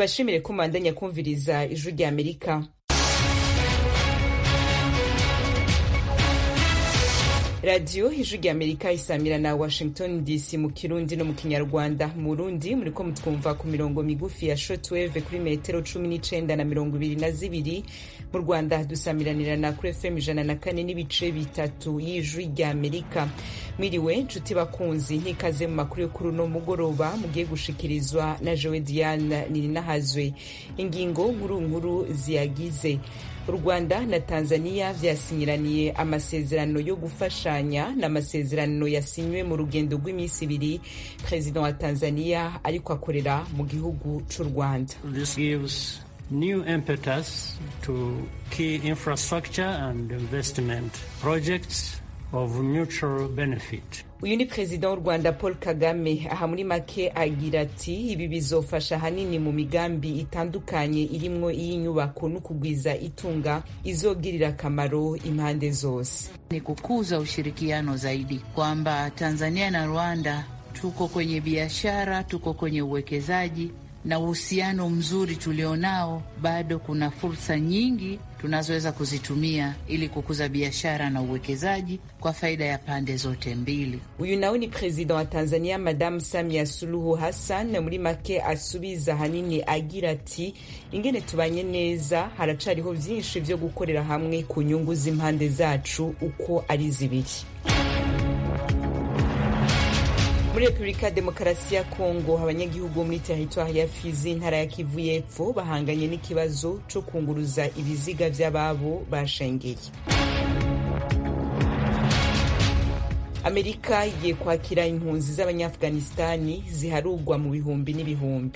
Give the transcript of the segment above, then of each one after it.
tubashimire ko mubandanya kumviriza ijwi rya Amerika. Radio ijwi rya Amerika isamira na Washington DC mu Kirundi no mu Kinyarwanda. Mu Burundi muriko mutwumva ku mirongo migufi ya shortwave kuri metero 19 na 22. Mu Rwanda dusamiranira na kuri FM 104.3 y'ijwi rya Amerika. Mwiriwe nshuti bakunzi, ntikaze mu makuru yo kuri uno mugoroba mugiye gushikirizwa na Joe Diane Nininahazwe. Ingingo nkuru ziyagize: u Rwanda na Tanzania vyasinyiraniye amasezerano yo gufashanya n'amasezerano yasinywe mu rugendo rw'imisi ibiri President wa Tanzania ariko akorera mu gihugu c'u Rwanda. This gives new impetus to key infrastructure and investment projects of mutual benefit. Uyu ni President w'u Rwanda Paul Kagame. Aha muri make agira ati ibi bizofasha hanini mu migambi itandukanye irimwo iy'inyubako no kugwiza itunga izogirira akamaro impande zose. Ni kukuza ushirikiano zaidi, kwamba Tanzania na Rwanda tuko kwenye biashara, tuko kwenye uwekezaji na uhusiano mzuri tulionao. Bado kuna fursa nyingi tunazoweza kuzitumia ili kukuza biashara na uwekezaji kwa faida ya pande zote mbili. Uyu nawe ni President wa Tanzania Madame Samia Suluhu Hassan. Muri make asubiza hanini agira ati ingene tubanye neza, haracariho vyinshi vyo gukorera hamwe ku nyungu z'impande zacu uko ari zibiri. Muri Republika Demokarasi ya Kongo, abanyagihugu muri territoire ya Fizi ntara ya Kivu y'Epfo bahanganye n'ikibazo co kunguruza ibiziga vy'ababo bashengeye. Amerika igiye kwakira impunzi z'Abanyafganistani ziharugwa mu bihumbi n'ibihumbi.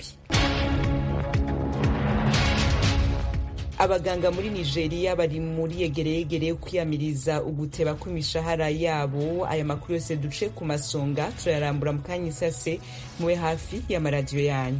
Abaganga muri Nigeria bari muri yegereyegere kwiyamiriza uguteba kw'imishahara yabo. Aya makuru yose duce ku masonga turayarambura mu kanya isase, muwe hafi y'amaradiyo yanyu.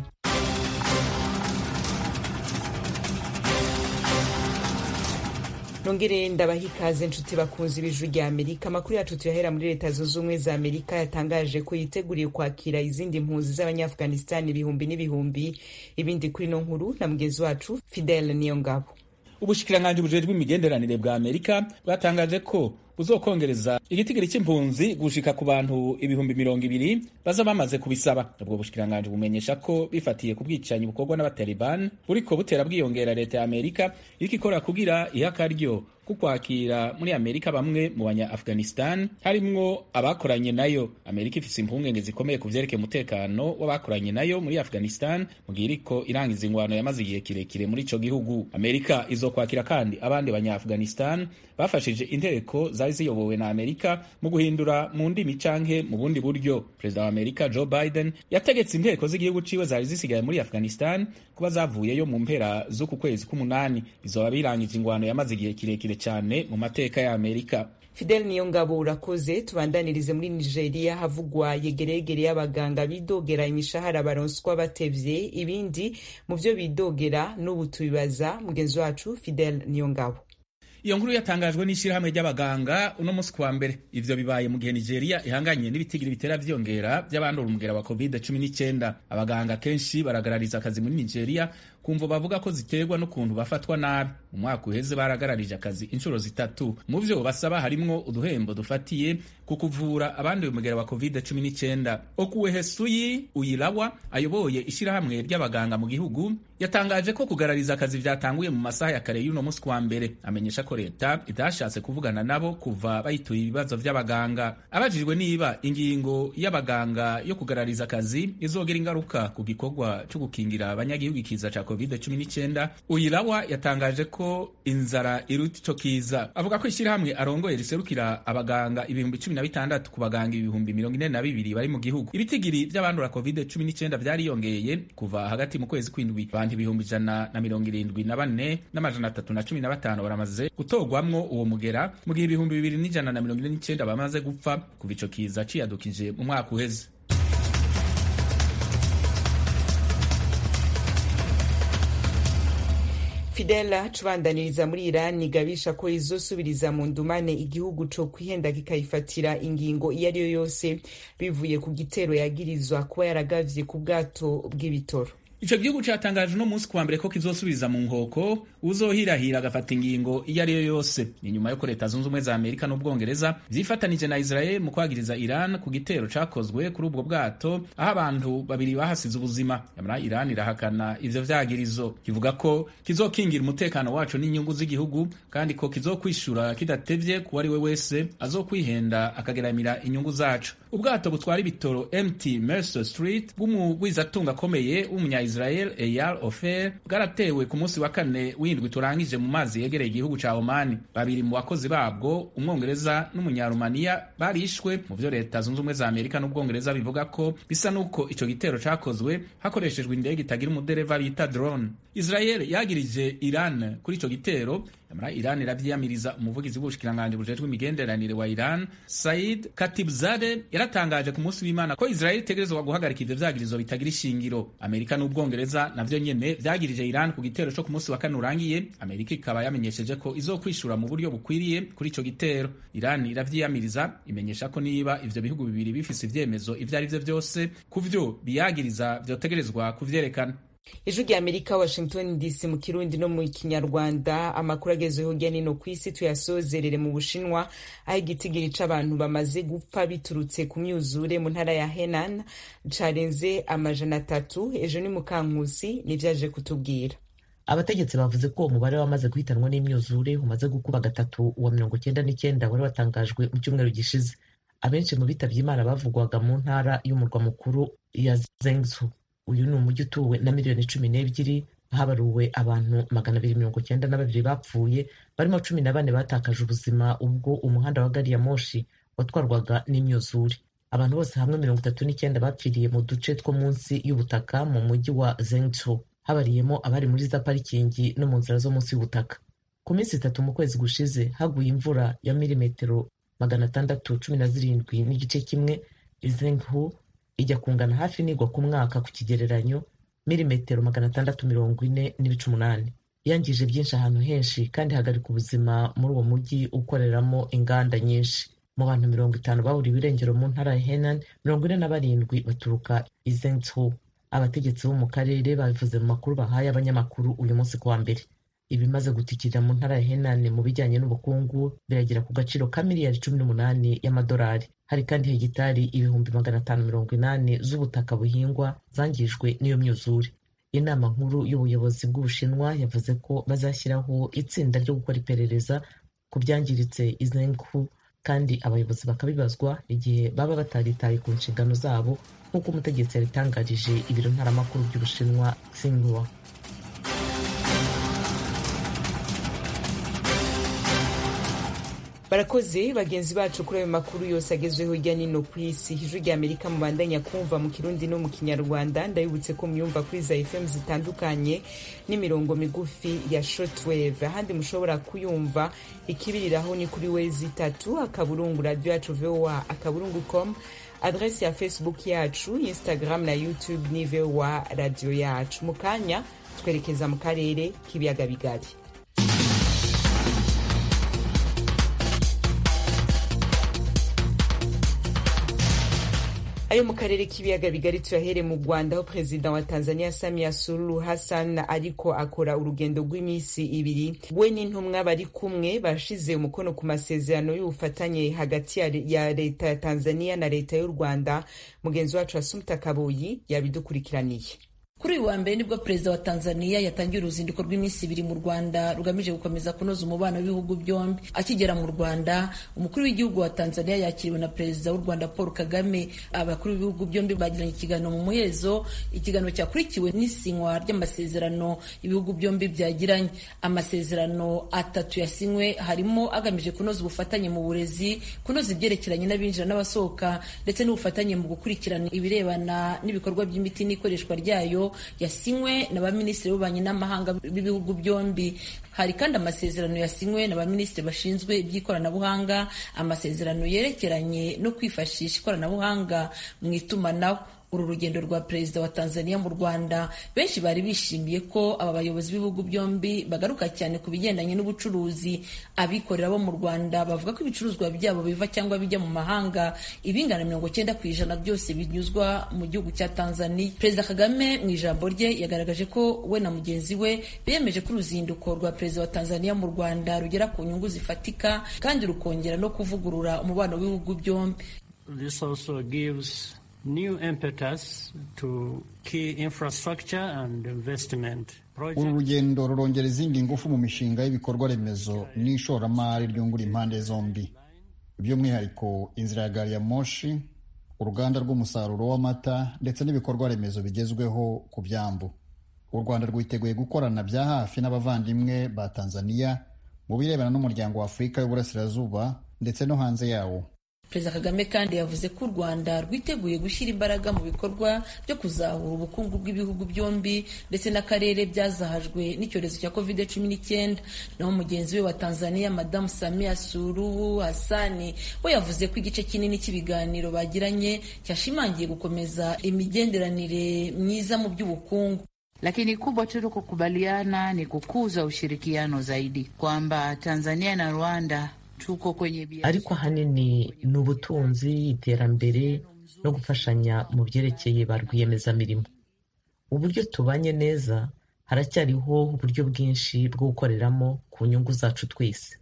Nongere ndabaha ikaze nshuti bakunzi b'ijwi rya Amerika. Amakuru yacu tuyahera muri Leta Zunze Ubumwe za Amerika yatangaje ko yiteguriye kwakira izindi mpunzi z'Abanyafganistani ibihumbi n'ibihumbi. Ibindi kuri no nkuru na mugenzi wacu Fidel Niyongabo. Ubushikiranganji bujejwe imigenderanire bwa Amerika bwatangaje ko buzokongereza igitigiri c'impunzi gushika ku bantu ibihumbi 200 baza bamaze kubisaba. Ubwo bushikiranganji bumenyesha ko bifatiye ku bwicanyi bukorwa n'abataliban buriko butera bwiyongera leta ya Amerika ikikora kugira ihakaryo kukwakira muri Amerika bamwe mu banya Afghanistan harimwo abakoranye nayo. Amerika ifise impungenge zikomeye ku vyerekeye umutekano w'abakoranye nayo muri Afghanistan mu gihe iriko irangiza ingwano yamaze igihe kirekire muri ico gihugu. Amerika izokwakira kandi abandi banya Afghanistan bafashije intereko zari ziyobowe na Amerika mu guhindura mu ndimi canke mu bundi buryo. Perezida wa Amerika Joe Biden yategetse intereko z'igihugu ciwe zari zisigaye muri Afghanistan kuba zavuyeyo mu mpera z'uku kwezi k'umunani. Bizoba birangije ingwano yamaze igihe kirekire cyane mu mateka ya Amerika. Fidel Niyongabo urakoze. Tubandanirize muri Nigeria havugwa yegeregere y'abaganga bidogera imishahara baronswa batevye. Ibindi mu vyo bidogera n'ubu tubibaza mugenzi wacu Fidel Niyongabo. Iyo nkuru yatangajwe n'ishirahamwe ry'abaganga uno musi kwa mbere. Ivyo bibaye mu gihe Nigeria ihanganye n'ibitigiri bitera vyongera by'abandura umugera wa COVID-19. Abaganga kenshi baragarariza akazi muri Nigeria kumvo bavuga ko ziterwa n'ukuntu bafatwa nabi. Mu mwaka uheze baragararije akazi inshuro zitatu. Mu vyo basaba harimwo uduhembo dufatiye ku kuvura abandi umugera wa COVID-19. Okuwehesuyi Uyilawa ayoboye ishirahamwe ry'abaganga mu gihugu yatangaje ko kugarariza akazi vyatanguye mu masaha ya kare y'uno musi kwa mbere. Amenyesha ko leta itashatse kuvugana nabo kuva bayituye ibibazo vy'abaganga. Abajijwe niba ingingo y'abaganga yo kugarariza akazi izogera ingaruka ku gikorwa cyo gukingira abanyagihugu ikiza ca COVID-19, Uyilawa yatangaje ko inzara iruta ico kiza. Avuga ko ishirahamwe arongoye riserukira abaganga ibihumbi 16 ku baganga ibihumbi 42 bari mu gihugu. Ibitigiri vy'abandura COVID-19 vyariyongeye kuva hagati mu kwezi kw'indwi. Abantu ibihumbi 174 n'amajana 315 baramaze gutogwamwo uwo mugera mu gihe ibihumbi 2149 bamaze gupfa kuva ico kiza ciyadukije mu mwaka uheze. Fidela cubandaniriza muri Iran igabisha ko izosubiriza mu ndumane igihugu co kwihenda kikayifatira ingingo iyo ari yo yose bivuye ku gitero yagirizwa kuba yaragavye ku bwato bw'ibitoro. ico gihugu catangaje uno munsi kuwa mbere ko kizosubiza mu nkoko uzohirahira agafata ingingo iyo ari yo yose. Ni nyuma yuko leta zunze ubumwe za Amerika n'Ubwongereza vyifatanije na Israel mu kwagiriza Iran ku gitero cakozwe kuri ubwo bwato aho abantu babiri bahasize ubuzima. Nyamara Iran irahakana ivyo vyagirizo, kivuga ko kizokingira umutekano wacu n'inyungu z'igihugu kandi ko kizokwishura kidatevye ku wari we wese azokwihenda akageramira inyungu zacu. Ubwato butwara ibitoro MT Mercer Street bw'umugwizatunga akomeye w'umunya-Israel Eyal Ofer bwaratewe ku munsi wa kane w'indwi turangije mu mazi yegereye igihugu ca Oman. Babiri mu bakozi babwo, Umwongereza n'Umunyarumaniya, barishwe, mu vyo leta zunze ubumwe za Amerika n'Ubwongereza bivuga ko bisa nuko ico gitero cakozwe hakoreshejwe indege itagira umudereva bita drone. Israel yagirije Iran kuri ico gitero, nyamara Iran iravyiyamiriza. Umuvugizi w'ubushikiranganje bujejwe imigenderanire wa Iran, Said Khatibzadeh, yaratangaje ku munsi w'Imana ko Israel itegerezwa guhagarika ivyo vyagirizo bitagira ishingiro. Amerika n'Ubwongereza navyo nyene vyagirije Iran ku gitero co ku munsi wa kane urangiye. Amerika ikaba yamenyesheje ko izokwishura mu buryo bukwiriye kuri ico gitero. Iran iravyiyamiriza, imenyesha ko niba ivyo bihugu bibiri bifise ivyemezo ivyo ari vyo vyose kuvyo biyagiriza vyotegerezwa kuvyerekana. Ijwi rya Amerika, Washington DC, mu Kirundi no mu Kinyarwanda. Amakuru agezweho hirya no hino kw'isi tuyasozerere mu Bushinwa, aho igitigiri c'abantu bamaze gupfa biturutse ku myuzure mu ntara ya Henan carenze 300. Ejo ni Mukankusi nivyaje kutubwira. Abategetsi bavuze ko umubare wamaze guhitanwa n'imyuzure umaze gukuba gatatu wa 99 wari watangajwe mu cyumweru gishize. Abenshi mu bitavye Imana bavugwaga mu ntara y'umurwa mukuru ya Zhengzhou. Uyu ni umujyi utuwe na miliyoni 12, habaruwe abantu 292 bapfuye, barimo 14 batakaje ubuzima ubwo umuhanda wa gari ya moshi watwarwaga n'imyuzure. Abantu bose hamwe 39 bapfiriye mu duce two munsi y'ubutaka mu mujyi wa Zhengzhou, habariyemo abari muri za parikingi no mu nzira zo munsi y'ubutaka. Ku minsi 3 mu kwezi gushize haguye imvura ya milimetero 617 n'igice kimwe. Zhengzhou ijya kungana hafi nigwa ku mwaka ku kigereranyo milimetero 640.8. Yangije byinshi ahantu henshi kandi hagarika ubuzima muri uwo mujyi ukoreramo inganda nyinshi. Mu bantu 50 baburiwe irengero mu ntara ya Henan, 47 baturuka i Zhengzhou. Abategetsi bo mu karere babivuze mu makuru bahaye abanyamakuru uyu munsi kuwa mbere. Ibimaze gutikirira mu ntara ya Henan mu bijyanye n'ubukungu biragera ku gaciro ka miliyari 18 y'amadolari. Hari kandi hegitari 580 z'ubutaka buhingwa zangijwe n'iyo myuzure. Inama nkuru y'ubuyobozi bw'Ubushinwa yavuze ko bazashyiraho itsinda ryo gukora iperereza ku byangiritse i Zhengzhou, kandi abayobozi bakabibazwa igihe baba bataritaye ku nshingano zabo, nk'uko umutegetsi yabitangarije ibiro ntaramakuru by'Ubushinwa Xinhua. Barakoze bagenzi bacu kuri ayo makuru yose agezweho hirya no hino ku isi. Ijwi rya Amerika mubandanya kumva mu Kirundi no mu Kinyarwanda. Ndabibutse ko myumva kuri za FM zitandukanye n'imirongo migufi ya shortwave. Ahandi mushobora kuyumva ikibiriraho ni kuri wezi3 radio yacu voa.com, adresi ya Facebook yacu, Instagram na YouTube ni voa radio yacu. Mukanya twerekeza mu karere k'ibiyaga bigari. Ayo mu karere k'ibiyaga bigari tuyahere mu Rwanda, aho Perezida wa Tanzania Samia Suluhu Hassan ariko akora urugendo rw'imisi 2. We n'intumwa bari kumwe bashize umukono ku masezerano y'ubufatanye hagati ya leta ya Tanzania na leta y'u Rwanda. Mugenzi wacu Assumpta Kaboyi yabidukurikiraniye. Kuri uyu wa mbere nibwo Perezida wa Tanzania yatangiye uruzinduko rw'iminsi 2 mu Rwanda rugamije gukomeza kunoza umubano w'ibihugu byombi. Akigera mu Rwanda, umukuru w'igihugu wa Tanzania yakiriwe na Perezida w'u Rwanda Paul Kagame. Abakuru b'ibihugu byombi bagiranye ikiganiro mu muhezo, ikiganiro cyakurikiwe n'isinywa ry'amasezerano ibihugu byombi byagiranye. Amasezerano 3 yasinywe harimo agamije kunoza ubufatanye mu burezi, kunoza ibyerekeranye n'abinjira n'abasohoka, ndetse n'ubufatanye mu gukurikirana ibirebana n'ibikorwa by'imiti n'ikoreshwa ryayo yasinywe na baminisitiri b'ububanyi n'amahanga b'ibihugu byombi. Hari kandi amasezerano yasinywe na baminisitiri bashinzwe iby'ikoranabuhanga, amasezerano yerekeranye no kwifashisha ikoranabuhanga mu itumanaho. uru rugendo rwa perezida wa Tanzania mu Rwanda benshi bari bishimiye ko aba bayobozi b'ibihugu byombi bagaruka cyane ku bigendanye n'ubucuruzi. Abikorera bo mu Rwanda bavuga ko ibicuruzwa byabo biva cyangwa bijya mu mahanga ibingana 90% byose binyuzwa mu gihugu cya Tanzania. Perezida Kagame mu ijambo rye yagaragaje ko we na mugenzi we biyemeje ko uruzinduko rwa perezida wa Tanzania mu Rwanda rugera ku nyungu zifatika kandi rukongera no kuvugurura umubano w'ibihugu byombi. This also gives new impetus to key infrastructure and investment projects. Uru rugendo rurongera izindi ngufu mu mishinga y'ibikorwa remezo n'ishoramari ryungura impande zombi, by'umwihariko inzira ya gari ya moshi, uruganda rw'umusaruro w'amata ndetse n'ibikorwa remezo bigezweho ku byambu. U Rwanda rwiteguye gukorana bya hafi n'abavandimwe ba Tanzania mu birebana n'umuryango wa Afurika y'Uburasirazuba ndetse no hanze yawo. Perezida Kagame kandi yavuze ko u Rwanda rwiteguye gushyira imbaraga mu bikorwa byo kuzahura ubukungu bw'ibihugu byombi ndetse n'akarere byazahajwe n'icyorezo cya COVID-19. Naho mugenzi we wa Tanzania Madamu Samia Suluhu Hassan we yavuze ko igice kinini cy'ibiganiro bagiranye cyashimangiye gukomeza imigenderanire myiza mu by'ubukungu. Lakini kubwa tulokubaliana ni kukuza ushirikiano zaidi, kwamba Tanzania na Rwanda tuko kwenye biashara. Ariko ahanini ni ubutunzi, iterambere no gufashanya mu byerekeye ba rwiyemezamirimo. Uburyo tubanye neza, haracyariho uburyo bwinshi bwo gukoreramo ku nyungu zacu twese.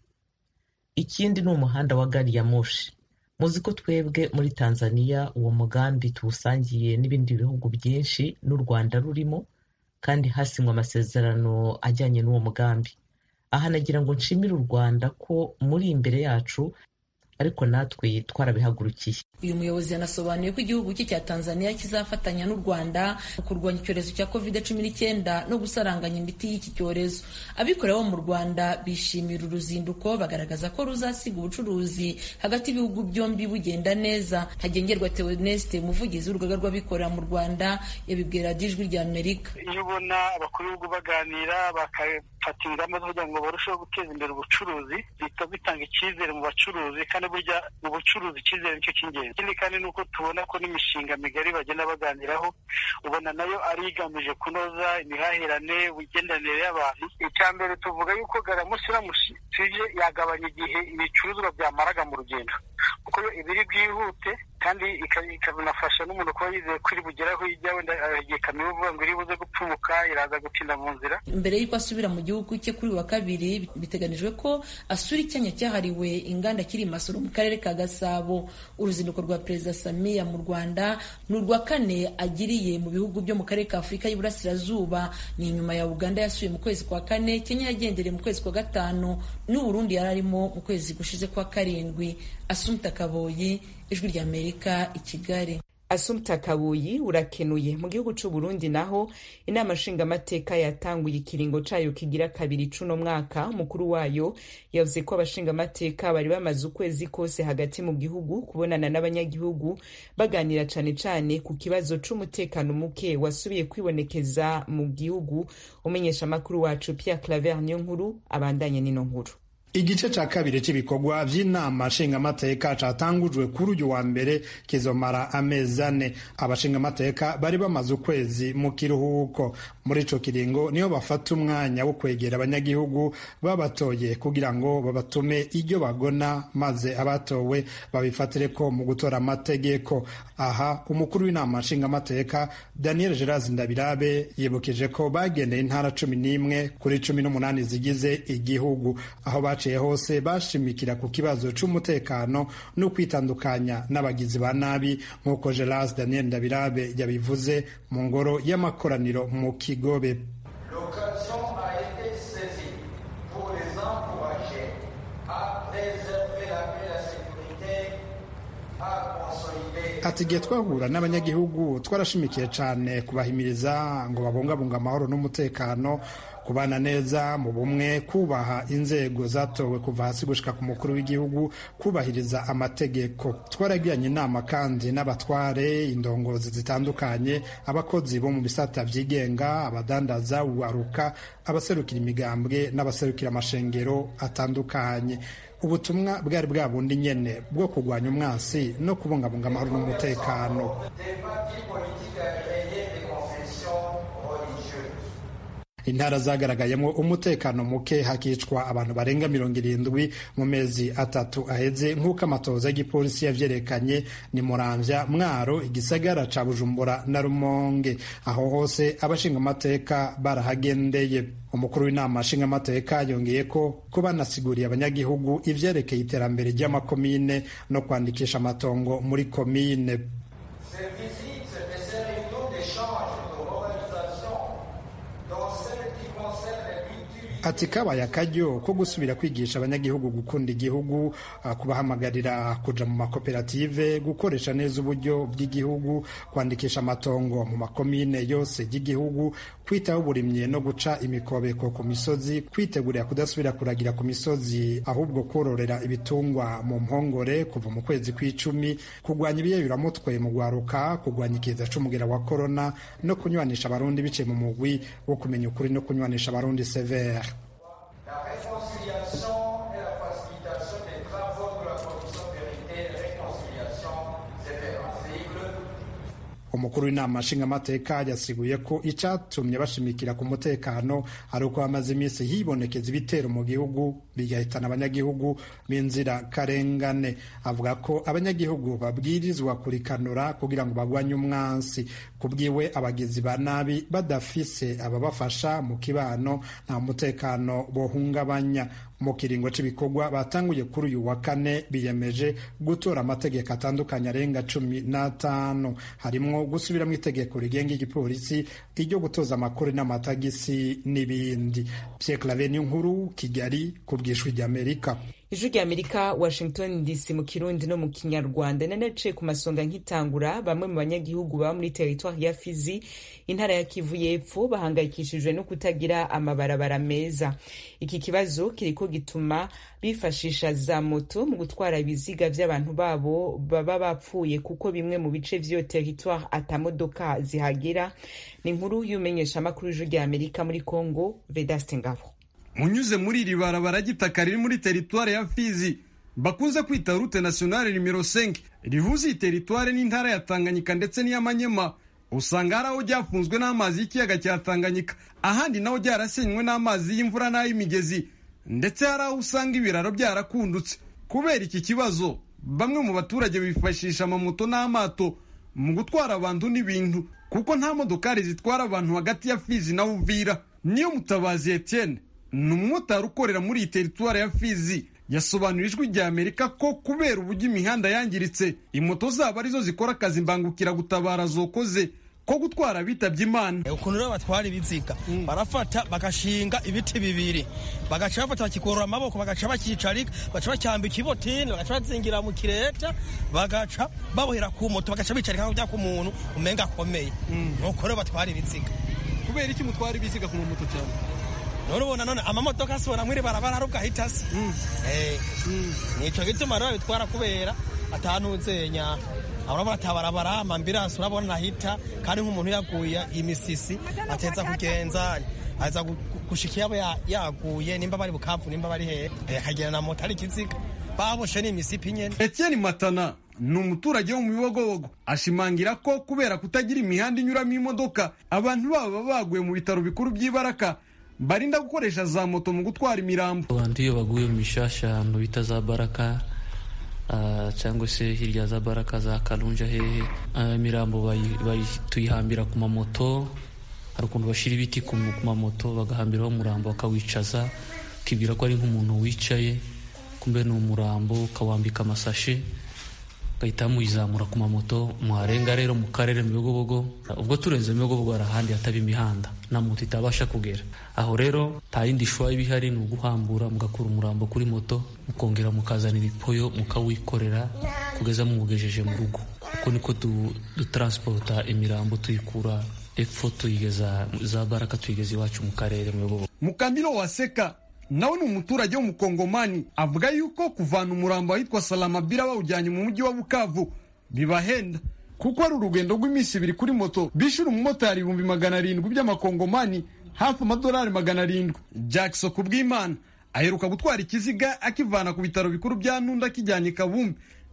Ikindi ni umuhanda wa gari ya moshi. Muzi ko twebwe muri Tanzania uwo mugambi tuwusangiye n'ibindi bihugu byinshi n'u Rwanda rurimo, kandi hasinywe amasezerano ajyanye n'uwo mugambi. Aha nagira ngo nshimire u Rwanda ko muri imbere yacu, ariko natwe twarabihagurukiye. Uyu muyobozi yanasobanuye ko igihugu cye cya Tanzania kizafatanya n'u Rwanda mu kurwanya icyorezo cya COVID-19 no gusaranganya imiti y'iki cyorezo. Abikorera bo mu Rwanda bishimira uruzinduko, bagaragaza ko ruzasiga ubucuruzi hagati y'ibihugu byombi bugenda neza. Hagengerwa Theoneste, umuvugizi w'urugaga rw'abikorera mu Rwanda, yabibwira Ijwi rya Amerika. Iyo ubona abakuru b'ibihugu baganira bakafata ingamba zo kugira ngo barusheho guteza imbere ubucuruzi, bihita bitanga icyizere mu bacuruzi, kandi burya mu bucuruzi icyizere nicyo cy'ingenzi. Ikindi kandi ni uko tubona ko n'imishinga migari bagenda baganiraho ubona nayo ari igamije kunoza imihahirane, ubugenderanire y'abantu. Icya mbere tuvuga yuko garamusi tuje yagabanya igihe ibicuruzwa byamaraga mu rugendo, kuko ibiri bwihute kandi ikabinafasha n'umuntu kuba yizeye ko iri bugeraho ijya, wenda igihe kamyo uvuga ngo iri buze gupfumuka iraza gutinda mu nzira. Mbere y'uko asubira mu gihugu cye kuri wa kabiri, biteganijwe ko asura icyanya cyahariwe inganda kiri Masoro mu karere ka Gasabo. Uruzinduko rwa Perezida Samia mu Rwanda ni urwa kane agiriye mu bihugu byo mu karere ka Afurika y'Uburasirazuba. Ni inyuma ya Uganda yasuye mu kwezi kwa kane, Kenya yagendereye mu kwezi kwa gatanu, n'u Burundi yararimo mu kwezi gushize kwa karindwi. Assumpta Kaboyi, Ijwi rya Amerika, i Kigali. Assumpta Kaboyi urakenuye. Mu gihugu c'u Burundi naho inama nshingamateka yatanguye ikiringo cayo kigira kabiri cuno mwaka. Umukuru wayo yavuze ko abashingamateka bari bamaze ukwezi kose hagati mu gihugu kubonana n'abanyagihugu baganira cane cane ku kibazo c'umutekano muke wasubiye kwibonekeza mu gihugu. Umenyesha makuru wacu Pierre Claver Niyonkuru abandanye nino nkuru. Igice ca kabiri cy'ibikorwa vy'inama nshingamateka catangujwe kuri uyu wa mbere kizomara amezi 4. Abashingamateka bari bamaze ukwezi mu kiruhuko. Muri ico kiringo niyo bafata umwanya wo kwegera abanyagihugu babatoye kugira ngo babatume iryo bagona, maze abatowe babifatire ko mu gutora amategeko. Aha umukuru w'inama nshingamateka Daniel Gerazi Ndabirabe yibukije ko bagendeye intara 11 kuri 18 zigize igihugu, aho hose bashimikira ku kibazo c'umutekano no kwitandukanya n'abagizi ba nabi, nk'uko Gerazi Daniel Ndabirabe yabivuze mu ngoro y'amakoraniro mu Kigobe. Ati igihe twahura n'abanyagihugu twarashimikiye cyane kubahimiriza ngo babungabunga amahoro n'umutekano, kubana neza mu bumwe, kubaha inzego zatowe kuva hasi gushika ku mukuru w'igihugu, kubahiriza amategeko. Twaragiranye inama kandi n'abatware, indongozi zitandukanye, abakozi bo mu bisata vyigenga, abadandaza, uwaruka, abaserukira imigambwe n'abaserukira amashengero atandukanye. Ubutumwa bwari bwabundi nyene bwo kurwanya umwansi no kubungabunga amahoro n'umutekano. intara zagaragayemo umutekano muke hakicwa abantu barenga 70 mu mezi 3 aheze nk'uko amatoza y'igipolisi yavyerekanye ni Muramvya, Mwaro, igisagara ca Bujumbura na Rumonge. Aho hose abashinga amateka barahagendeye. Umukuru w'inama nshinga amateka yongeye ko banasiguriye abanyagihugu ivyerekeye iterambere ry'amakomine no kwandikisha amatongo muri komine. Ati kabaye akaryo ko gusubira kwigisha abanyagihugu gukunda igihugu, kubahamagarira kuja mu makoperative, gukoresha neza uburyo bw'igihugu, kwandikisha amatongo mu makomine yose y'igihugu, kwitaho uburimyi no guca imikobeko ku misozi, kwitegurira kudasubira kuragira ku misozi ahubwo kororera ibitungwa mu mpongore kuva mu kwezi kw'icumi, kurwanya ibiyayuramutwe mu gwaruka, kurwanya ikiza c'umugera wa corona no kunywanisha abarundi biciye mu mugwi wo kumenya ukuri no kunywanisha abarundi severe. Umukuru w'inama nshingamateka yasiguye ko icatumye bashimikira ku mutekano ari uko hamaze iminsi hibonekeza ibitero mu gihugu bigahitana abanyagihugu b'inzira karengane. Avuga ko abanyagihugu babwirizwa kurikanura kugira ngo bagwanye umwansi. Kubwiwe abagizi ba nabi badafise ababafasha mu kibano nta mutekano bohungabanya. Mu kiringo c'ibikorwa batanguye kuri uyu wa kane biyemeje gutora amategeko atandukanye arenga 15 harimwo gusubira mu itegeko rigenga igipolisi, iryo gutoza amakuru n'amatagisi n'ibindi. Pierre Claver Nkuru, Kigali, ku bw'Ijwi ry'Amerika. Ijwi ry'Amerika, Washington DC, mu Kirundi no mu Kinyarwanda. Nanaciye ku masonga nkitangura, bamwe mu banyagihugu baba muri territoire ya Fizi, intara ya Kivu y'Epfo, bahangayikishijwe no kutagira amabarabara meza. Iki kibazo kiriko gituma bifashisha za moto mu gutwara ibiziga vy'abantu babo baba bapfuye, kuko bimwe mu bice vy'iyo territoire atamodoka zihagera. Ni inkuru y'umenyesha makuru y'Ijwi ry'Amerika muri Congo, Vedaste Ngabo. Munyuze muri iri barabara ry'itaka riri muri teritware ya Fizi bakunze kwita route nationale numero 5 rihuza iyi teritware n'intara ya Tanganyika ndetse n'iy'Amanyema, usanga hari aho ryafunzwe n'amazi y'ikiyaga cya Tanganyika, ahandi naho ryarasenywe n'amazi y'imvura n'ay'imigezi, ndetse hari aho usanga ibiraro byarakundutse. Kubera iki kibazo, bamwe mu baturage bifashisha amamoto n'amato mu gutwara abantu n'ibintu, kuko nta modokari zitwara abantu hagati ya Fizi na Uvira. Niyo Mutabazi Etienne, ni umumotari ukorera muri iyi teritware ya Fizi, yasobanurira Ijwi ry'Amerika ko kubera uburyo imihanda yangiritse, imoto zabo arizo zikora akazi mbangukira gutabara zokoze ko gutwara bitabye Imana. Ukuntu rero batwara ibiziga barafata bagashinga ibiti bibiri, bagaca bafata bakikorora amaboko, bagaca bakicarika, bagaca bacyambika ibotini, bagaca bazingira mu kireta, bagaca babohera ku moto, bagaca bicarika kujya ku muntu umenga akomeye. Nuko rero batwara ibiziga. Kubera iki mutwara ibiziga ku moto cyane? None amamodoka asubira muri barabara arubwa hitasi. Nico gituma rero bitwara kubera atanuzenya. Abana batabarabara amambirasi urabona nahita, kandi nk'umuntu yaguye imisisi ateza kugenza aza gushikiye abo yaguye, nimba bari bukampu nimba bari he akagera na moto ari kiziga baboshe n'imisipi nyene. Etienne Matana ni umuturage wo mu Bibogobogo, ashimangira ko kubera kutagira imihanda inyuramo imodoka, abantu baba baguye mu bitaro bikuru by'Ibaraka barinda gukoresha za moto mu gutwara imirambo. Abantu iyo baguye mu mishasha mu bita za Baraka cyangwa se hirya za Baraka za Kalunja hehe, imirambo tuyihambira ku mamoto. Hari ukuntu bashira ibiti ku mamoto bagahambiraho umurambo bakawicaza, ukibwira ko ari nk'umuntu wicaye, kumbe ni umurambo, ukawambika amasashe gahita muyizamura ku mamoto. Muharenga rero mu karere mu Bibogobogo, ubwo turenze mu Bibogobogo hari ahandi hataba imihanda na moto itabasha kugera. Aho rero nta yindi shwa ibihari, ni uguhambura mugakura umurambo kuri moto, mukongera mukazanira ipoyo mukawikorera kugeza mugejeje mu rugo. Uko niko dutransporta imirambo tuyikura epfo tuyigeza za Baraka tuyigeza iwacu mu karere mu Bibogobogo. Mukambiro Waseka nawe ni umuturage w'umukongomani, avuga yuko kuvana umurambo ahitwa Salamabila bawujyanye mu mujyi wa Bukavu bibahenda, kuko ari urugendo rw'iminsi 2 kuri moto bishura umumotari 700 by'amakongomani, hafi amadolari 700. Jackson Kubwimana aheruka gutwara ikiziga akivana ku bitaro bikuru bya Nunda kijyanye Kabumbi,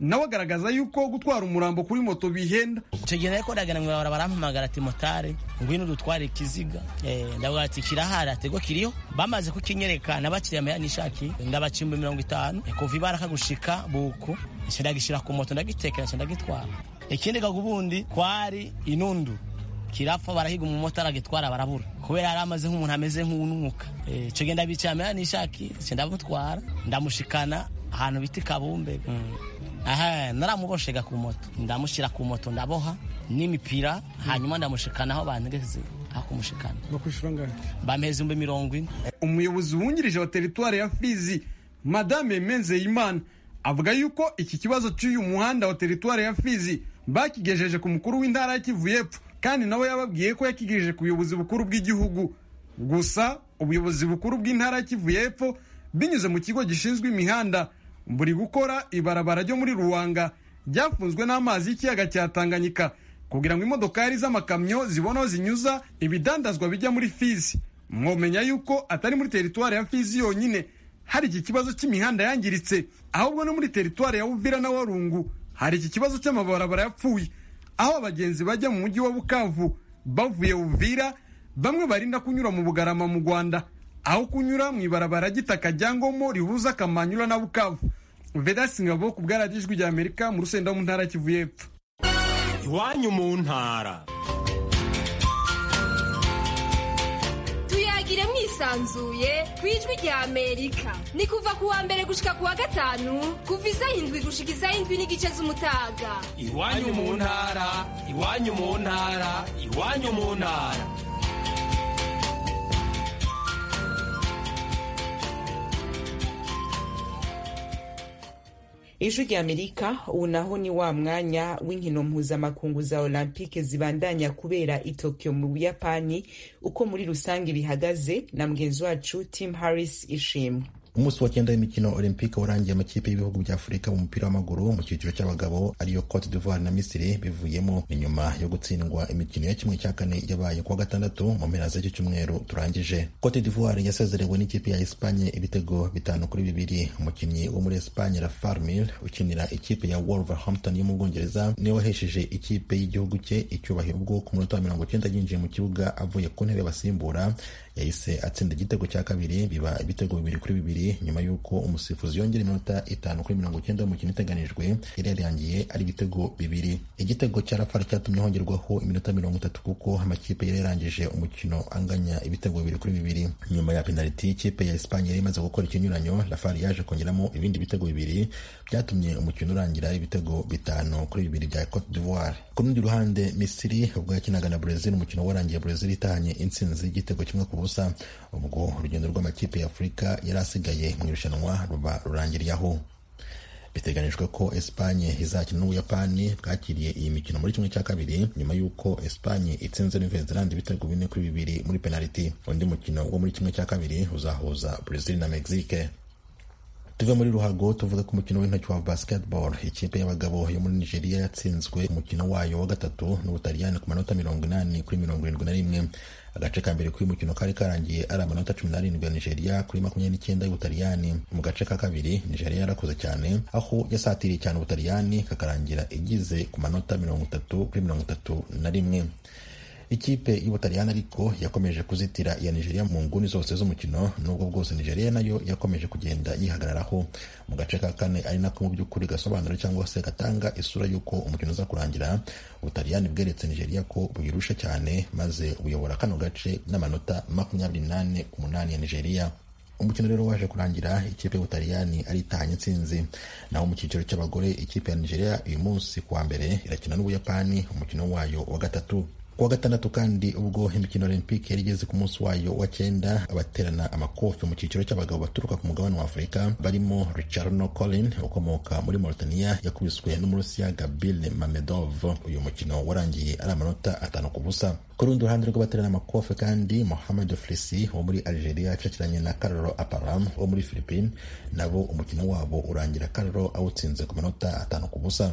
nawe agaragaza yuko gutwara umurambo kuri moto bihenda. Icyo gihe nari kodagana mwibara barampamagara ati motari ngwino dutware ikiziga ndavuga ati kirahari atego kiriho bamaze kukinyereka nabakiriye amaya nishaki ndabacimba 50 kuva ibaraka gushika buko ndagishira ku moto ndagitekera ndagitwara. Ikindi gagubundi kwari inundu kirapfa barahiga umumotari agitwara barabura kubera yari amaze nk'umuntu ameze nk'ununuka. Icyo gihe ndabiciye amaya nishaki ndamutwara ndamushikana ahantu biti Kabumbe. Naramuboshega ku moto ndamushira ku moto ndaboha n'imipira hanyuma ndamushikana aho bantageze aho kumushikana bakwishura ngahe bameze 40. Umuyobozi wungirije wa teritwari ya Fizi Madame Menzeyimana avuga yuko iki kibazo cy'uyu muhanda wa teritwari ya Fizi bakigejeje ku mukuru w'intara ya Kivu y'Epfo kandi nawe yababwiye ko yakigejeje ku buyobozi bukuru bw'igihugu. Gusa ubuyobozi bukuru bw'intara ya Kivu y'Epfo binyuze mu kigo gishinzwe imihanda buri gukora ibarabara ryo muri Ruwanga ryafunzwe n'amazi y'ikiyaga cya Tanganyika kugira ngo imodokari z'amakamyo zibonaho zinyuza ibidandazwa bijya muri Fizi. Mwomenya yuko atari muri teritwari ya Fizi yonyine hari iki kibazo cy'imihanda yangiritse, ahubwo no muri teritwari ya Uvira na Warungu hari iki kibazo cy'amabarabara yapfuye, aho abagenzi bajya mu mujyi wa Bukavu bavuye Uvira bamwe barinda kunyura mu Bugarama mu Rwanda aho kunyura mu ibarabara gitaka ryangomo rihuza Kamanyura na Bukavu. Vedaste Ngabo ku bwaradijwi rya Amerika mu Rusenda mu ntara Kivu y'Epfo. Iwanyu mu ntara tuyagire mwisanzuye kwijwi rya Amerika ni kuva ku wa mbere gushika ku wa gatanu kuva isaha 7 gushika isaha 7:30 z'umutaga. Iwanyu mu ntara iwanyu mu ntara iwanyu mu ntara. Ijwi rya Amerika ubu naho ni wa mwanya w'inkino mpuzamakungu za Olympique zibandanya kubera i Tokyo mu Buyapani. Uko muri rusange bihagaze na mugenzi wacu Tim Harris Ishimwe. Umunsi wa 9 w'imikino Olympique warangiye amakipe y'ibihugu bya Afurika mu mupira w'amaguru mu cyiciro cy'abagabo ariyo Cote d'Ivoire na Misiri bivuyemo inyuma yo gutsindwa imikino ya 1/4 yabaye kuwa gatandatu mu mpera z'iki cyumweru turangije. Cote d'Ivoire yasezerewe n'ikipe ya Espagne ibitego 5-2. Umukinnyi wo muri Espagne Rafael Mir ukinira ikipe ya Wolverhampton yo mu Bwongereza niwe wahesheje ikipe y'igihugu cye icyubahiro ubwo ku munota wa 90 yinjiye mu kibuga avuye ku ntebe y'abasimbura yahise atsinda igitego cya kabiri biba ibitego 2-2 nyuma y'uko umusifuzi yongera iminota 5-90 umukino iteganijwe yarangiye ari ibitego 2. Igitego cya Rafael cyatumye hongerwaho iminota 30 kuko amakipe yarangije umukino anganya ibitego 2-2. Nyuma ya penalty ikipe ya Espagne yari imaze gukora ikinyuranyo Rafael yaje kongeramo ibindi bitego 2 byatumye umukino urangira ibitego 5-2 bya Cote d'Ivoire. Ku rundi ruhande Misiri ubwo yakinaga na Brazil umukino warangiye Brazil itahanye intsinzi y'igitego 1-0. Ubwo urugendo rw'amakipe ya Afurika yari asigaye mu irushanwa ruba rurangiriyeho. Biteganijwe ko Espagne izakina n'Ubuyapani bwakiriye iyi mikino muri 1/2 nyuma y'uko Espagne itsinze New Zealand ibitego 4-2 muri penalty. Undi mukino wo muri 1/2 uzahuza Brazil na Mexique. Tuve muri ruhago tuvuga ku mukino w'intoki wa basketball. Ikipe y'abagabo yo muri Nigeria yatsinzwe umukino wayo wa gatatu n'Ubutaliyani ku manota 80-71. Agace ka mbere k'uyu mukino kari karangiye ari amanota 17 ya Nigeria kuri 29 y'Ubutaliyani. Mu gace ka kabiri Nigeria yarakoze cyane aho yasatiriye cyane Ubutaliyani kakarangira igize ku manota 30-31. Ikipe y'Ubutaliyani ariko yakomeje kuzitira ya Nigeria mu nguni zose z'umukino nubwo bwose Nigeria nayo yakomeje kugenda yihagararaho. Mu gace ka kane ari nako mu by'ukuri gasobanura cyangwa se gatanga isura y'uko umukino uza kurangira. Ubutaliyani bweretse Nigeria ko buyirusha cyane maze buyobora kano gace n'amanota 28 ya Nigeria. Umukino rero waje kurangira ikipe y'Ubutaliyani ari itahanye intsinzi. Naho mu cyiciro cy'abagore ikipe ya Nigeria uyu munsi kuwa mbere irakina n'Ubuyapani umukino wayo wa gatatu. Kuwa gatandatu kandi ubwo imikino Olympique yari igeze ku munsi wayo wa 9 abaterana amakofi mu cyiciro cy'abagabo baturuka ku mugabane wa Afurika barimo Richarno Colin ukomoka muri Mauritania yakubiswe n'Umurusiya Gabil Mamedov. Uyu mukino warangiye ari amanota 5-0. Ku rundi ruhande rw'abaterana amakofi kandi Mohamed Flessi wo muri Algeria acakiranye na Carlo Aparam wo muri Philippines, nabo umukino wabo urangira Carlo awutsinze ku manota 5-0.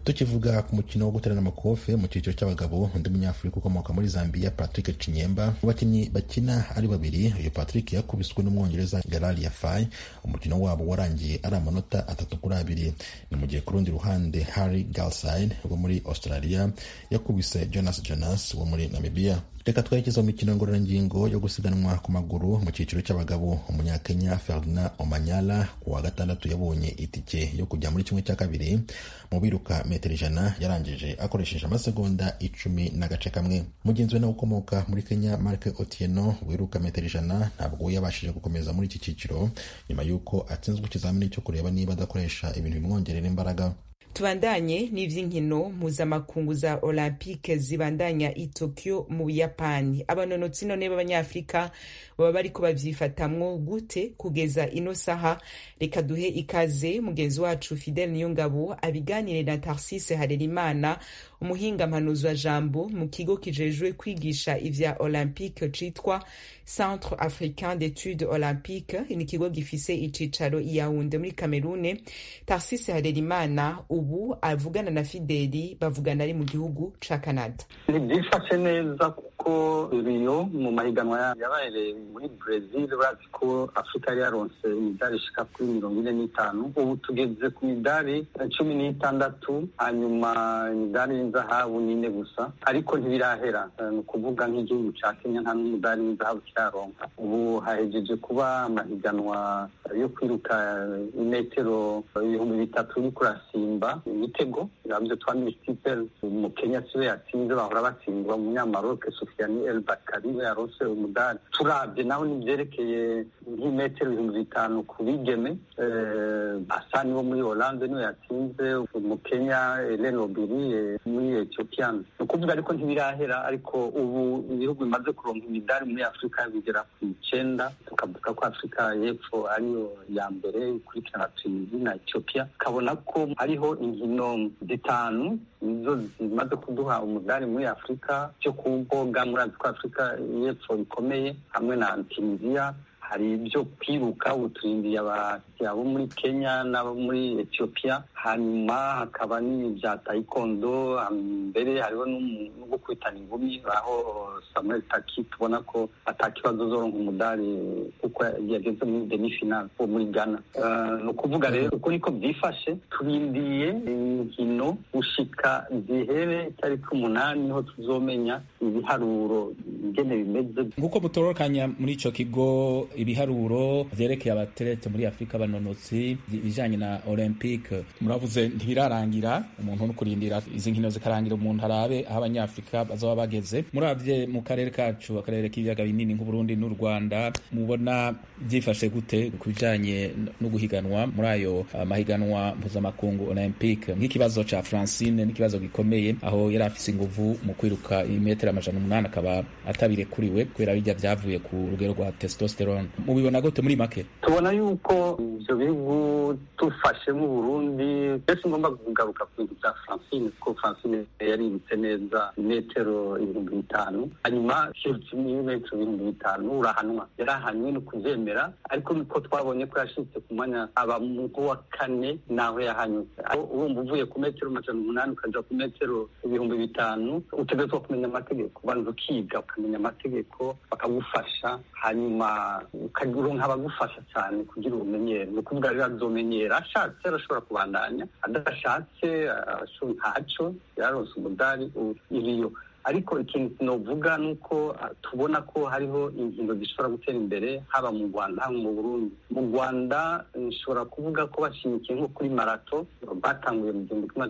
Tukivuga ku mukino wo guterana amakofe mu cyiciro cy'abagabo, undi munyafurika ukomoka muri Zambia Patrick Chinyemba, mu bakinnyi bakina ari babiri, uyu Patrick yakubiswe n'umwongereza Galali Yafai, umukino wabo warangiye ari amanota 3-2. Ni mu gihe ku rundi ruhande Harry Galside wo muri Australia yakubise Jonas wo muri Namibia. Reka twerekeza mu mikino ngororangingo yo gusiganwa ku maguru mu cyiciro cy'abagabo. Umunyakenya Ferdinand Omanyala ku wa gatandatu yabonye itike yo kujya muri kimwe cya kabiri mu biruka metero 100, yarangije akoresheje amasegonda 10.1. Mugenzi we nawe ukomoka muri Kenya Mark Otieno wiruka metero 100 ntabwo yabashije gukomeza muri iki cyiciro nyuma y'uko atsinzwe ikizamini cyo kureba niba adakoresha ibintu bimwongerera imbaraga. Tubandanye n'ivy'inkino mpuzamakungu za Olympique zibandanya i Tokyo mu Buyapani. Abanonotsi none b'Abanyafrika baba bariko bavyifatamwo gute kugeza ino saha? Reka duhe ikaze mugenzi wacu Fidel Niyongabo abiganire na Tarsise Harerimana, umuhinga mpanuzi wa jambo mu kigo kijejwe kwigisha ivya Olympique citwa Centre Africain d'Etudes Olympiques. Ni kigo gifise icicaro i Yaounde muri Cameroon. Tarsise Harerimana ubu avugana na Fideli, bavugana ari mu gihugu ca Canada. Ntibyifashe neza kuko Rio mu mahiganwa yabaye muri Brazil, bazi ko Afrika yari yaronse imidari ishika kuri 45. Ubu tugeze ku midari 16, hanyuma imidari y'inzahabu 4 gusa, ariko ntibirahera. Ni ukuvuga nk'igihugu ca Kenya nta n'umudari w'inzahabu kiraronka. Ubu hahejeje kuba amahiganwa yo kwiruka imetero 3000 kurasimba ibitego byo twamistipel mu Kenya siwe yatsinze, bahora batsindwa mu Nyamaroke Sofiane El Bakari yarose umudari. Turabye naho nivyerekeye nk'imetero 5000 ku bigeme, Asani wo muri Hollande niwe yatsinze, mu Kenya Helen Obiri muri Ethiopia. No kuvuga ariko ntibirahera, ariko ubu ibihugu bimaze kuronka imidari muri Afrika bigera ku 9. Tukavuga ko Afrika y'Epfo ariyo ya mbere ikurikirana Tunisia na Ethiopia. Kabona ko hariho inkino 5 nizo zimaze kuduha umudari muri Afrika cyo kuboga muri Afrika y'Epfo bikomeye hamwe na Tunisia. Hari ibyo kwiruka uturindiye abo muri Kenya n'abo muri Ethiopia, hanyuma hakaba n'ibya taekwondo, mbere hariho no kwitana ingumi aho Samuel Taki tubona ko atakibazo zoronka umudari kuko yageze muri demi-finale muri Ghana. No kuvuga rero uko niko byifashe, turindiye inkino ushika zihere tariki 8 niho tuzomenya ibiharuro ingene bimeze. Nkuko mutorokanya muri ico kigo ibiharuro vyerekeye abaterete muri Afrika banonotsi bijanye na Olympique, muravuze ntibirarangira, umuntu no kurindira izi nkino zikarangira umuntu arabe aho Abanyafrika bazoba bageze. Muravye mu karere kacu, akarere k'ibiyaga binini nk'u Burundi n'u Rwanda, mubona byifashe gute kubijanye no guhiganwa muri ayo mahiganwa mpuzamakungu Olympique? Nk'ikibazo ca Francine n'ikibazo gikomeye, aho yari afise inguvu mu kwiruka imetero 800 akaba atabirekuriwe kubera bijya byavuye ku rugero rwa testosterone. Mubibona gute muri make? Tubona yuko ivyo bihugu tufashe mu Burundi, ese ngomba kugaruka ku bintu bya Francine, ko Francine yari ibitse neza metero 5000, hanyuma metero 5000 urahanwa. Yarahanywe no kuvyemera, ariko niko twabonye ko yashitse kumanya aba mu wa 4 naho yahanywe. Urumva uvuye ku metero 800 ukaja ku metero 5000, utegetswe kumenya amategeko, banza ukiga ukamenya amategeko bakagufasha, hanyuma ukagironka abagufasha cyane kugira ubumenyere. Ni ukuvuga rero azomenyera, ashatse arashobora kubandanya, adashatse ntaco yaronse umudari iriyo. Ariko ikintu novuga nuko tubona ko hariho ingingo zishobora gutera imbere haba mu Rwanda haba mu Burundi. Mu Rwanda nshobora kuvuga ko bashimikiye nko kuri marato batanguye mu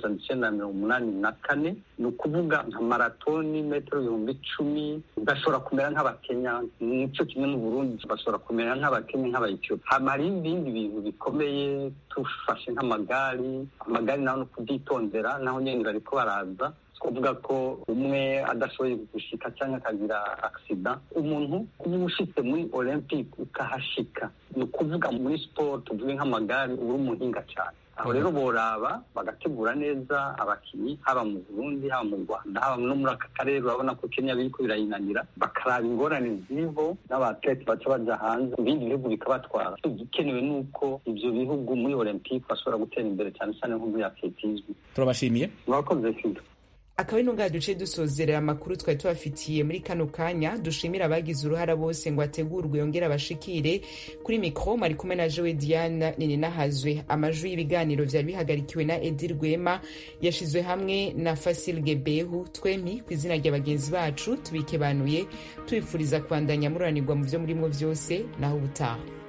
1984. Ni ukuvuga nka maratoni metero 10,000 bashobora kumera nk'Abakenya, nico kimwe mu Burundi bashobora kumera nk'Abakenya nk'Abayethiopia. Hamari ibindi bintu bikomeye tufashe nk'amagari naho no kuditondera, naho nyene bariko baraza kuvuga ko umwe adashoboye gushika cyangwa akagira accident. Umuntu kuba ushitse muri Olympique ukahashika, ni ukuvuga muri sport tuvuge nk'amagari uri umuhinga cyane. aho rero boraba bagategura neza abakinyi haba mu Burundi haba mu Rwanda haba no muri aka karere urabona ko Kenya biriko birayinanira bakaraba ingorane zivo n'abatlete baca baja hanze ibindi bihugu bikabatwara igikenewe nuko ivyo bihugu muri Olympique bashobora gutera imbere cyane cyane nko muri atletisme. Turabashimiye. Mwakoze Fido. Akaba ino ngaha duce dusozerera amakuru twari tubafitiye muri kano kanya. Dushimira abagize uruhara bose ngo ategurwe yongera abashikire. Kuri mikro mari kumwe na Joe Diane Nininahazwe. Amajwi y'ibiganiro vyari bihagarikiwe na Edir Rwema yashizwe hamwe na Fasil Gebehu. Twemi kw'izina rya bagenzi bacu tubikebanuye tubifuriza kwandanya muranirwa mu vyo murimo vyose naho ubutaha.